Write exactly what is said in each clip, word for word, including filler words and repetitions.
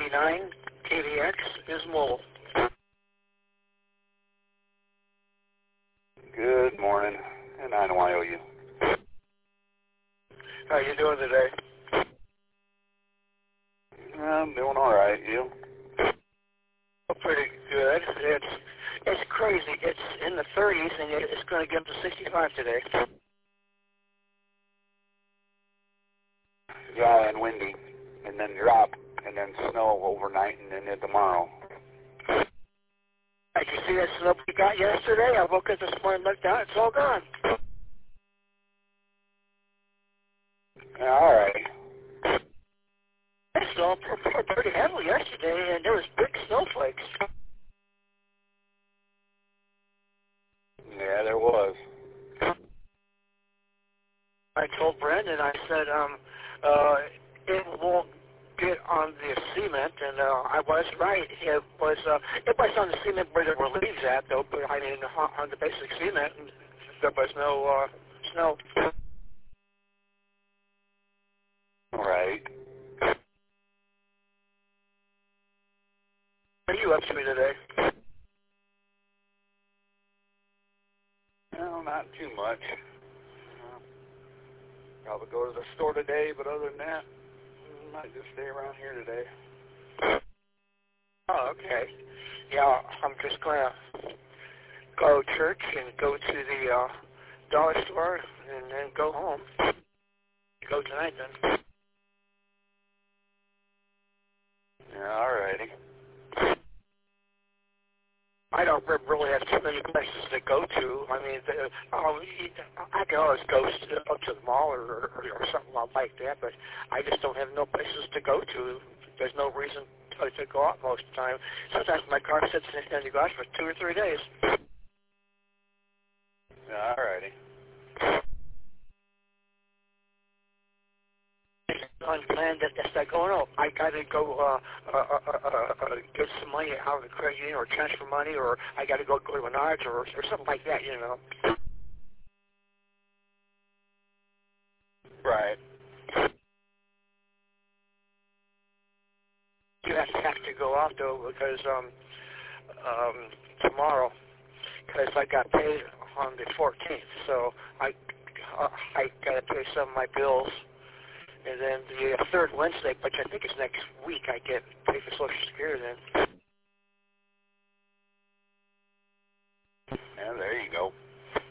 ninety-nine K V X is mobile. Good morning, and I Y O U. How you doing today? I'm doing all right. You? Oh, pretty good. It's it's crazy. It's in the thirties, and it's going to get up to sixty-five today. Yeah, and windy, and then drop, and then snow overnight, and then tomorrow. Did you see that snow we got yesterday? I woke up this morning, looked out, it's all gone. Yeah, all right. It snowed pretty heavily yesterday, and there was big snowflakes. Yeah, there was. I told Brandon, I said, um, uh, it won't get on the cement, and uh, I was right. It was, uh, it was on the cement where there were leaves at, though, but I mean, on the basic cement, there was no uh, snow. Right. What are you up to today? No, not too much. Uh, probably go to the store today, but other than that, I might just stay around here today. Oh, okay. Yeah, I'm just going to go to church and go to the uh, dollar store and then go home. Go tonight, then. Yeah, all righty. I don't really have too many places to go to. I mean, the, um, I can always go to, go to the mall or, or, or something like that, but I just don't have no places to go to. There's no reason to, to go out most of the time. Sometimes my car sits in the garage for two or three days. Yeah, all righty. Unplanned that that's not going on. I got to go uh, uh, uh, uh, uh, get some money out of the credit union or transfer money, or I got to go go to Menards or, or something like that, you know. Right. You have to have to go out though because um, um, tomorrow, because I got paid on the fourteenth, so I uh, I got to pay some of my bills. And then the uh, third Wednesday, which I think is next week, I get paid for Social Security then. Yeah, there you go.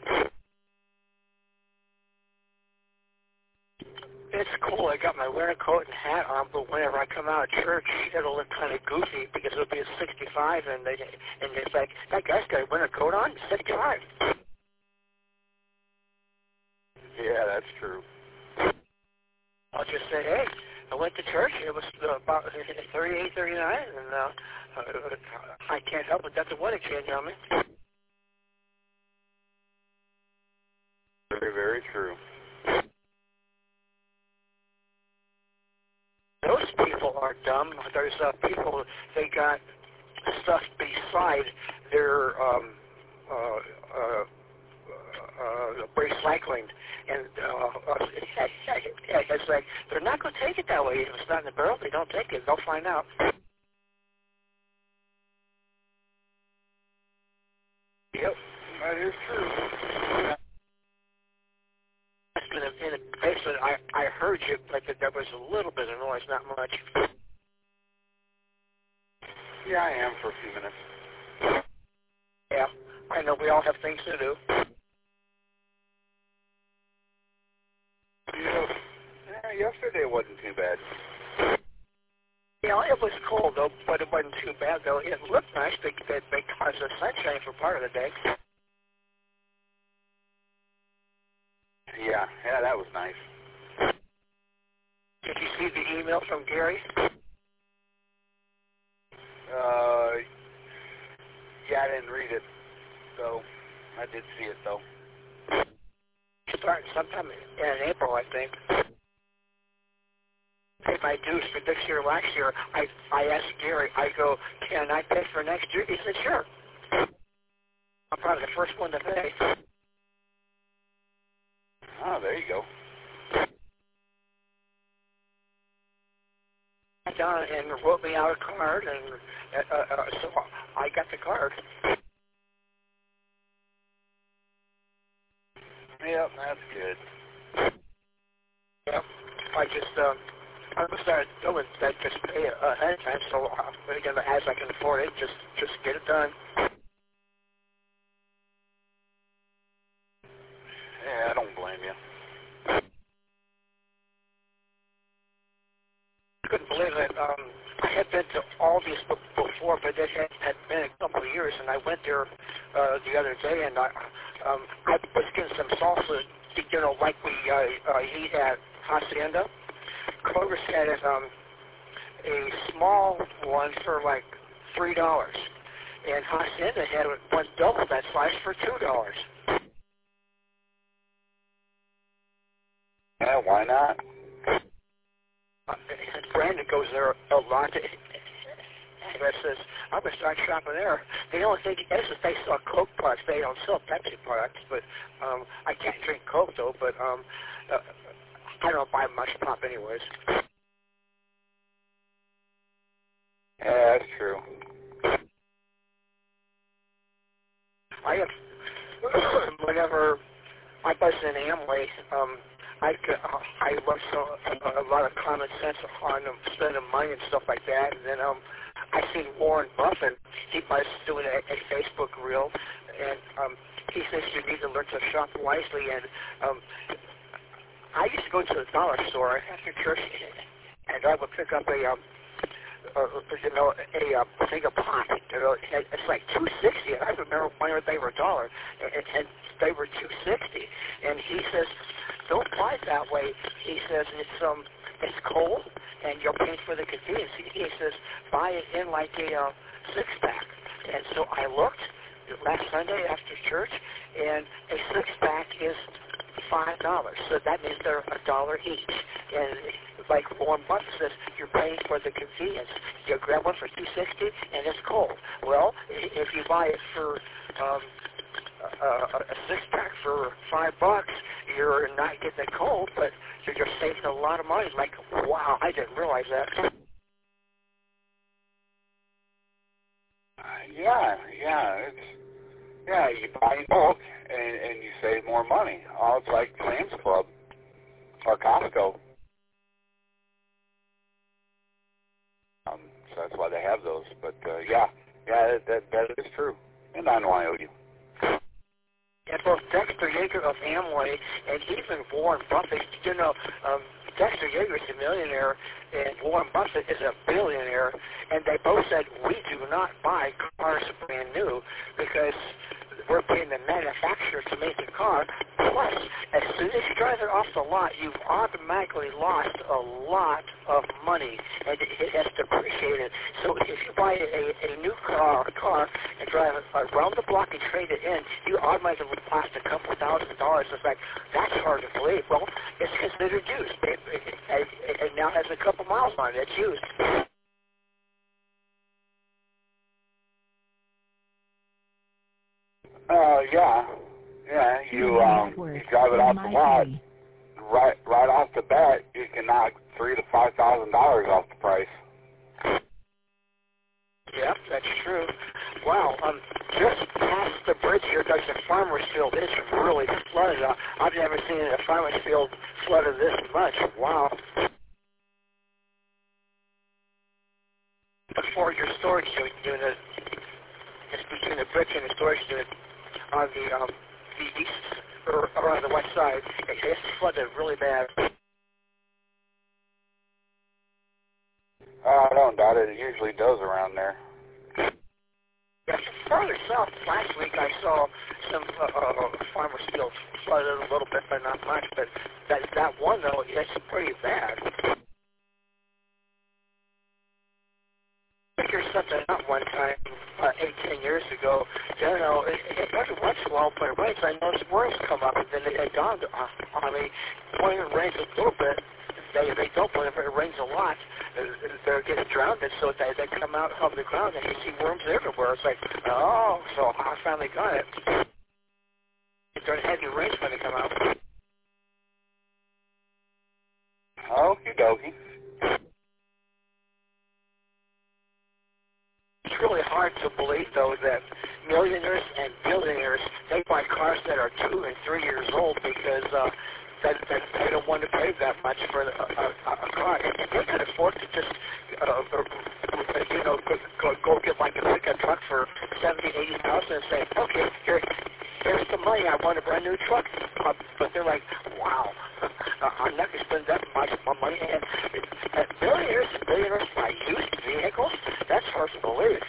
It's cool. I got my winter coat and hat on, but whenever I come out of church, it'll look kind of goofy because it'll be a sixty-five, and they and it's like, that guy's got a winter coat on, sixty-five. Yeah, that's true. I'll just say, hey, I went to church. It was uh, about thirty-eight, thirty-nine, and uh, uh, I can't help it. That's a weather change on me. Very, very true. Those people are dumb. There's uh, people, they got stuff beside their um, uh, uh, uh, recycling, and uh, uh, it's like they're not going to take it that way. If it's not in the barrel, they don't take it. They'll find out. Yep, that is true. In a, in a, basically, I, I heard you, but there was a little bit of noise, not much. Yeah, I am for a few minutes. Yeah, I know we all have things to do. Yeah, yeah, yesterday wasn't too bad. Yeah, it was cold, though, but it wasn't too bad, though. It looked nice because because of sunshine for part of the day. Yeah, yeah, that was nice. Did you see the email from Gary? Uh, yeah, I didn't read it, so I did see it, though. Starting sometime in April, I think. Pay my dues for this year, last year. I I asked Gary, I go, can I pay for next year? He said, sure. I'm probably the first one to pay. Oh, there you go. I down and wrote me out a card, and uh, uh, so I got the card. Yep, that's good. Yep, I just um, I'm gonna start doing that. Just pay ahead of time, so uh, again, as I can afford it, just just get it done. Yeah, I don't blame you. I couldn't believe it. Um, I had been to Aldi's before, but it had, had been a couple of years, and I went there uh, the other day, and I um, I was getting some salsa, you know, like we uh, uh, eat at Hacienda. Kroger's had it, um, a small one for like three dollars, and Hacienda had one double that size for two dollars. Yeah, why not? Uh, and Brandon goes there a lot. And I says, I'm going to start shopping there. The only thing is that they sell Coke products. They don't sell Pepsi products. But um, I can't drink Coke, though. But um, uh, I don't buy much pop anyways. Yeah, that's true. I have, whenever I buzz in Amway, um, I, uh, I love so, a, a lot of common sense on um, spending money and stuff like that. And then um, I seen Warren Buffett. He was doing a, a Facebook reel, and um, he says you need to learn to shop wisely. And um, I used to go to the dollar store after church, and I would pick up a, um, uh, you know, a, a thing of pot. You know, it's like two sixty. And I remember when they were a dollar, and, and they were two sixty. And he says, don't buy it that way. He says it's um it's cold and you're paying for the convenience. He says buy it in like a uh, six pack. And so I looked last Sunday after church, and a six pack is five dollars. So that means they're a dollar each. And like Warren Buffett says, you're paying for the convenience. You grab one for two sixty and it's cold. Well, if you buy it for um, Uh, a six-pack for five bucks, you're not getting it cold, but you're just saving a lot of money. Like, wow, I didn't realize that. Uh, yeah, yeah, it's yeah. You buy in bulk and, and you save more money. Oh, it's like Sam's Club or Costco. Um, so that's why they have those. But uh, yeah, yeah, that, that that is true. And I know I owe you. And both Dexter Yeager of Amway and even Warren Buffett, you know, um, Dexter Yeager is a millionaire and Warren Buffett is a billionaire, and they both said, we do not buy cars brand new because we're paying the manufacturer to make the car. Plus, as soon as you drive it off the lot, you've automatically lost a lot of money, and it has depreciated. So if you buy a, a new car, a car and drive it around the block and trade it in, you automatically lost a couple thousand dollars. It's like, that's hard to believe. Well, it's considered used. It, it, it, it, it now has a couple miles on it. It's used. Uh, yeah, yeah. You um, you drive it off the lot, right, right off the bat, you can knock three to five thousand dollars off the price. Yep, that's true. Wow, um, just past the bridge here, there's a farmer's field. It's really flooded. Uh, I've never seen a farmer's field flooded this much. Wow. Before your storage unit, it's between the bridge and the storage unit on the um, the east or, or on the west side. It's flooded really bad. Uh, I don't doubt it. It usually does around there. Yeah, farther south, last week I saw some uh, uh, farmer's fields flooded a little bit, but not much. But that that one, though, it's pretty bad. I figured something out one time, uh, eight, ten years ago. You know, it, it, every once in a while when it rains, I notice worms come up, and then they, they dawned on, on me. When it rains a little bit, they they don't. But if it rains a lot, they're getting drowned, and so they they come out of the ground, and you see worms everywhere. It's like, oh, so I finally got it. During heavy rains when they come out. Okie dokie. billionaires, they buy cars that are two and three years old because uh, that, that they don't want to pay that much for a, a, a car. And they can afford to just, uh, you know, go, go get like a pickup truck for seventy, eighty thousand and say, okay, here, here's the money. I want a brand new truck. Uh, but they're like, wow, uh, I'm not going to spend that much money. And, and billionaires and billionaires buy used vehicles. That's hard to believe.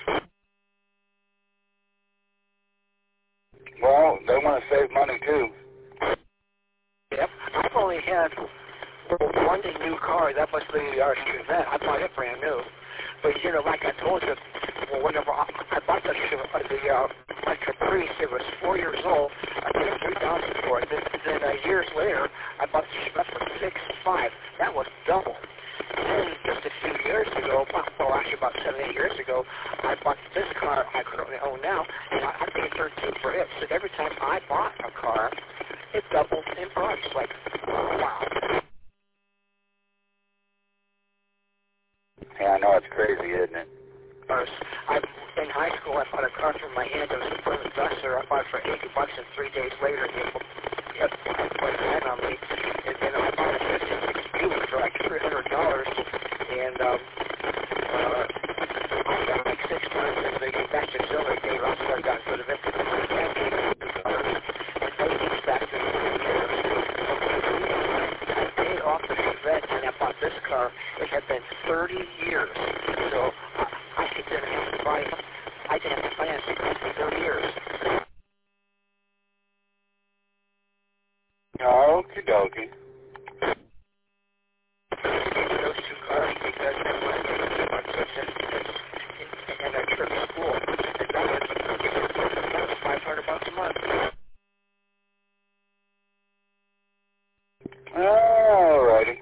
Well, they want to save money too. Yep. I've only had one new car. That was the uh, Chevette. I bought it brand new. But, you know, like I told you, well, whenever I, I bought the, uh, the uh, my Caprice, it was four years old. I paid three thousand dollars for it. Then, then uh, years later, I bought the Chevette for six five. That was double. Then just a few years ago, well, actually about seven, eight years ago, I bought this car I currently own now, and I, I paid thirteen for it. So every time I bought a car, it doubled in price. Like, wow. Yeah, I know, it's crazy, isn't it? I, in high school, I bought a car from my aunt. It was a Plymouth Duster. I bought it for eighty bucks, and three days later, it yep, went ahead on me. And then I bought a fifty-six Buick for like three hundred dollars, and um, uh, I got like six months, and they gave back to silver. They gave up, so I got rid of it. And they gave back to me. I paid off the Chevette, and I bought this car. It had been thirty years, so I, I didn't have to buy it. I didn't have to finance it for thirty years. Okie dokie. Those two cars because they wanted to get my kids and a trip to school. And that was, that was five hundred bucks a month. Alrighty.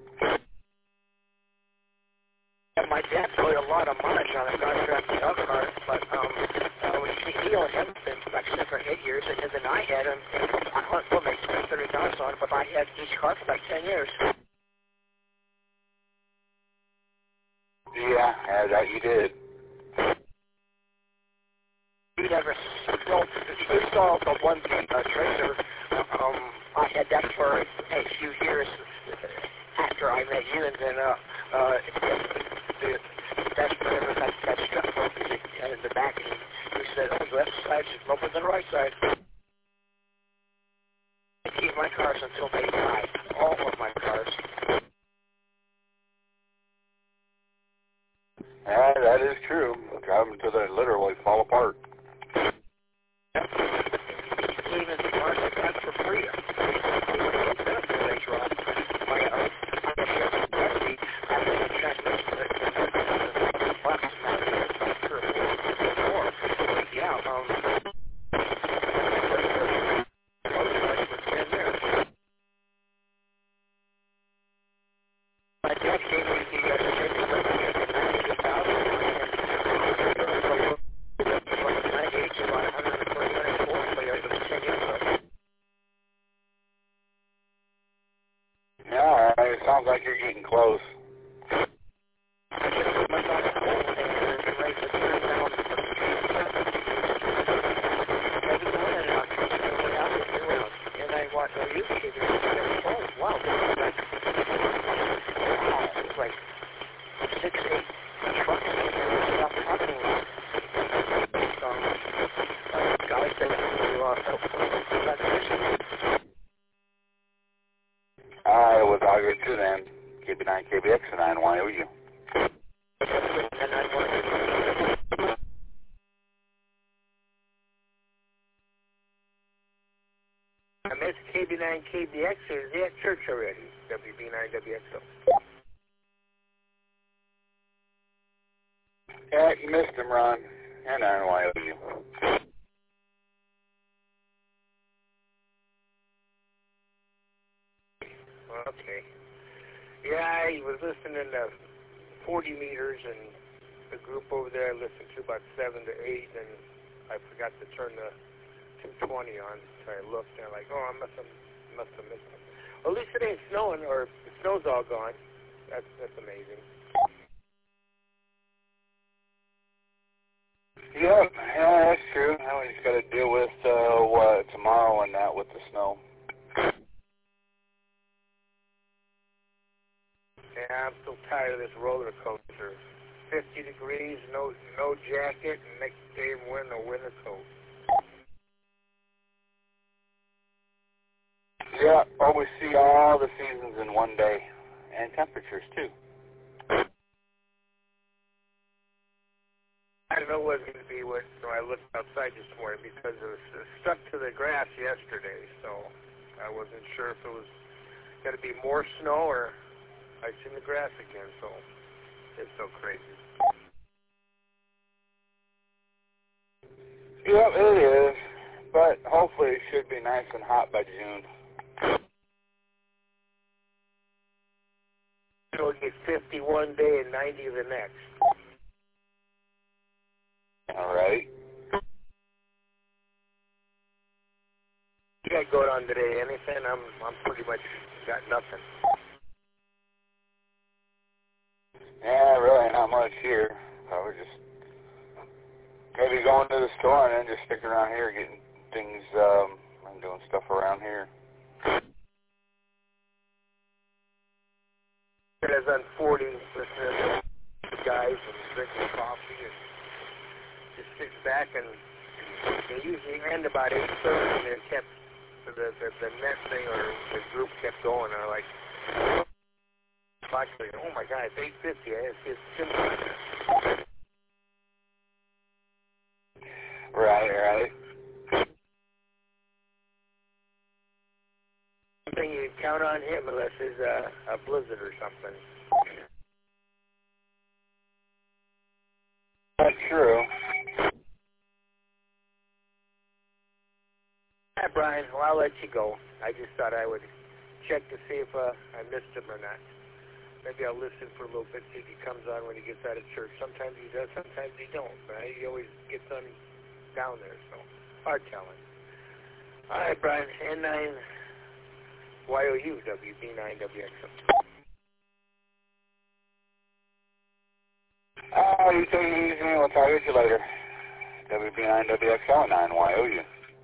And my dad put a lot of mileage on a contract L car, but um, uh, he, he only had been like seven or eight years, and then I had him. I don't know, maybe spent thirty dollars on it, but I had each car for like ten years. Yeah, yeah, that you did. You never well, you saw the one uh, Tracer. Um, I had that for a few years after I met you, and then uh, uh, the, that's whenever that, that strap broke in the back, and he said, "Oh, the left side is lower than the right side." I keep my cars until they die. All of my cars. Yeah, that is true. Drive them until they literally fall apart. Even the cars I got for free. They drop. My, uh, I guess you have to see. I have a transmission that can bucks. Not sure if more. Yeah, um, my dad gave me the uh, ninety thousand, and from ninety-eight to about one hundred twenty, one hundred forty, it was ten years ago. Yeah, all right. It sounds like you're getting close. I just put my thoughts on hold, and then raised the turn down. Maybe go in and out, and out with you, and I watch on YouTube, and oh, wow, this is like, wow, it's like six, eight trucks and stuff happening. Um, uh, guys that do uh, transmission. All right, well, I'll get to then. K B nine K B X and nine Y O U. And I want I missed K B nine K B X, or is he at church already? W B nine W X O. Yeah, you missed him, Ron. And nine Y O U. Okay. Yeah, I was listening to forty meters, and the group over there listened to about seven to eight, and I forgot to turn the two twenty on. So I looked, and I'm like, oh, I must have, must have missed it. Well, at least it ain't snowing, or the snow's all gone. That's that's amazing. Yep, yeah, that's true. Now we just got to deal with uh, with the snow. Yeah, I'm so tired of this roller coaster. fifty degrees, no no jacket, and next day I'm wearing a winter coat. Yeah, always see all the seasons in one day, and temperatures too. I don't know what it's going to be when, when I looked outside this morning because it was uh, stuck to the grass yesterday, so I wasn't sure if it was going to be more snow or ice in the grass again, so it's so crazy. Yep, it is, but hopefully it should be nice and hot by June. It'll get fifty one day and ninety the next. All right. You got going on today? Anything? I'm I'm pretty much got nothing. Yeah, really not much here. Probably just maybe going to the store and then just sticking around here getting things, um, I'm doing stuff around here. As on forty, listening to guys and drinking coffee and just sitting back, and they usually end about eight thirty, and it kept the, the the net thing or the group kept going. And I'm like, actually, oh my God, it's eight fifty. It's just simple. Right, right. One thing you can count on him unless there's a, a blizzard or something. That's true. Hi, Brian. Well, I'll let you go. I just thought I would check to see if uh, I missed him or not. Maybe I'll listen for a little bit, see if he comes on when he gets out of church. Sometimes he does, sometimes he don't. Right? He always gets on down there, so hard telling. All right, Brian. N nine Y O U W B nine W X M. Oh, you take it easy, we'll talk to you later. W B nine W X L nine Y O U.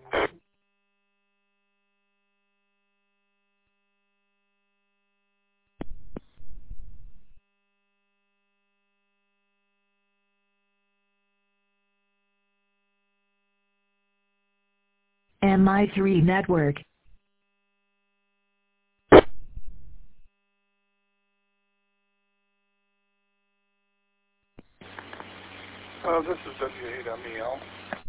M I three Network. Oh, this is W eight M E L.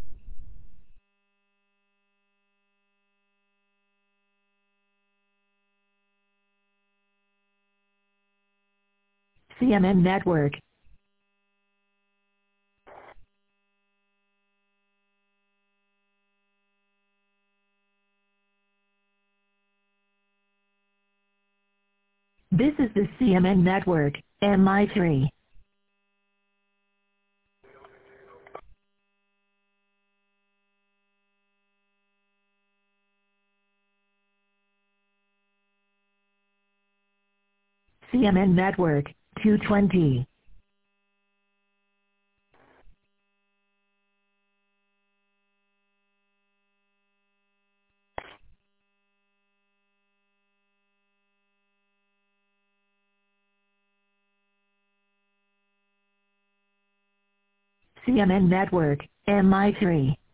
C M N Network. This is the C M N Network, M I three. C M N Network, two twenty. C M N Network, M I three.